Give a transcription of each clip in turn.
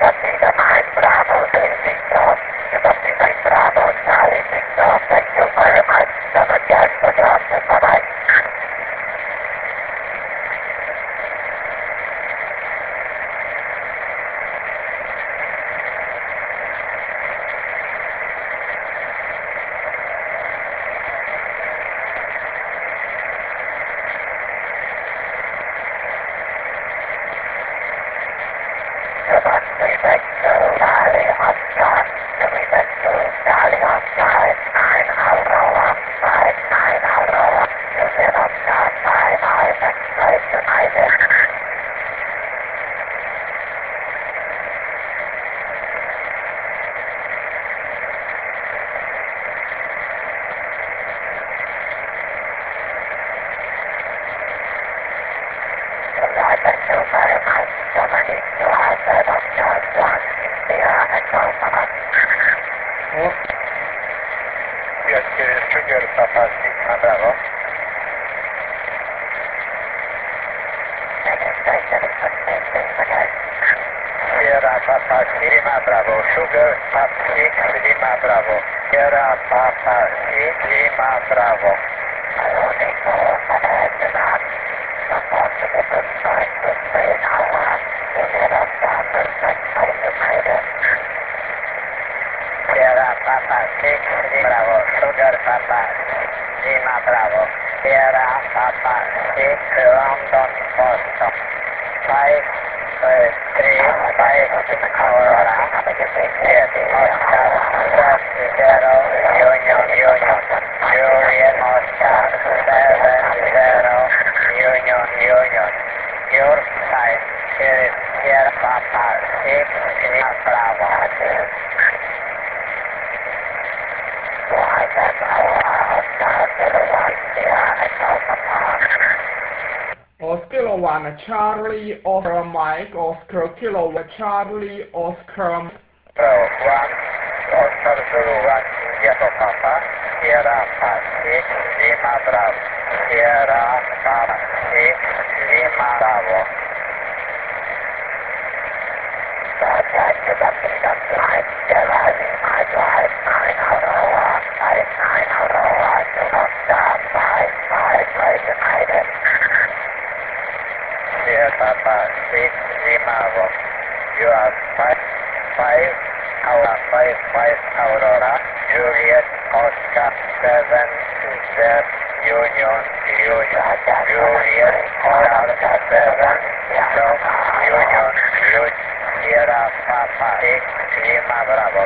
Sugar Papa Sigma Bravo. Sierra Papa Sigma Bravo. Sugar Papa Sigma Bravo. Sierra Papa Sigma Bravo. Sierra Papa Sigma Bravo. Sugar Papa Sigma Bravo. Sierra Papa Sigma London Boston. 5 3 5 Aurora. Yes, Oscar 0 Union Juliet Oscar 7 0 Union. Your side is Sierra Papa 6 Bravo. Oscar 1 Charlie Oscar Mike Oscar Kilo 1 Charlie Oscar 1 Oscar Zulu 1 Yato Papa Sierra Papa Lima Bravo Sierra Papa Lima Bravo. Sierra Papa 6 Lima Bravo. You are 5 Aurora Juliet Oscar 7 Z Union Juliet Oscar 7 Union Sierra Papa 6 Lima Bravo.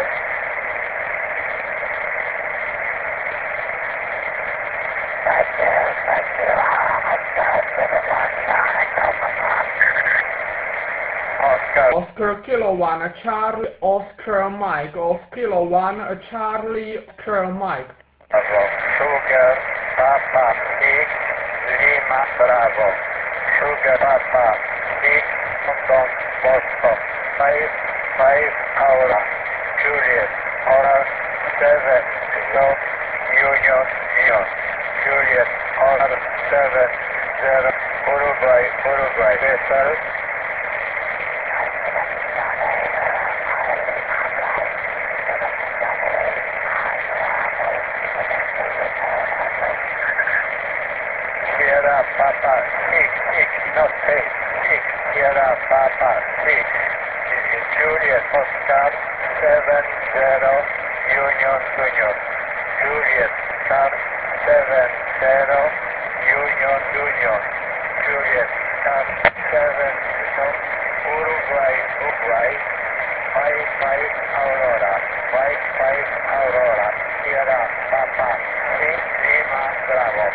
Oscar Kilo 1 Charlie Oscar Mike Oscar Kilo 1 Charlie Oscar Mike. Sugar Papa 6 Lima Bravo. Sugar Papa 6 London Boston. 5 Aura Juliet Aura 7 Union Juliet Aura 7 0 Uruguay Vessel. Sierra Papa 6 not 6 Sierra Papa 6 Juliet Oscar 7 0 Union Juliet Oscar 7 0 Union Juliet Oscar 7 0 Uruguay 5 Aurora Sierra Papa 6 Lima Bravo.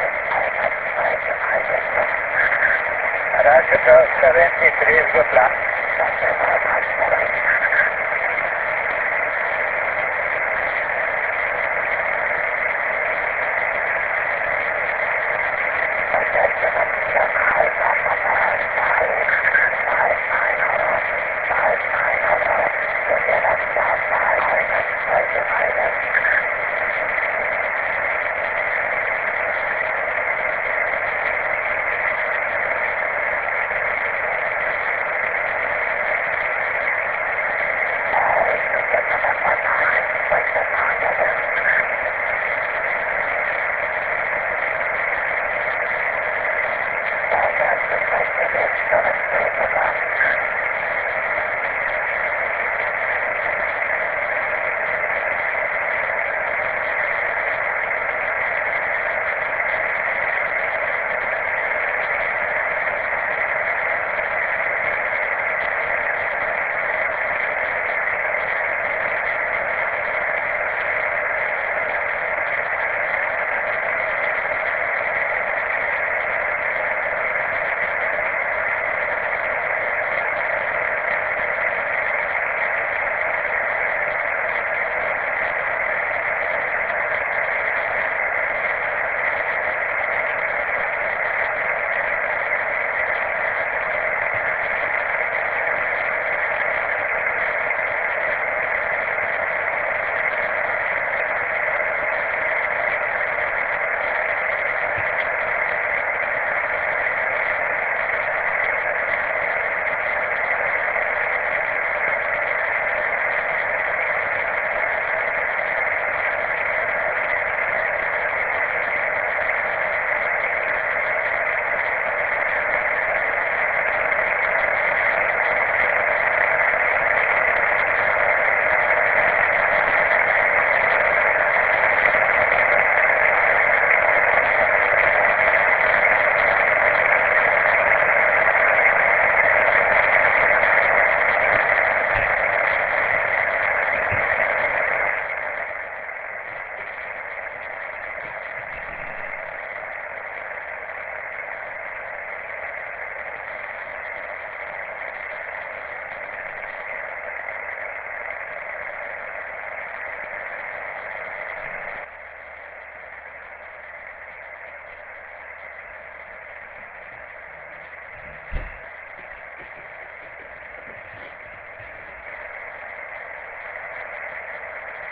Roger, 73 is good luck.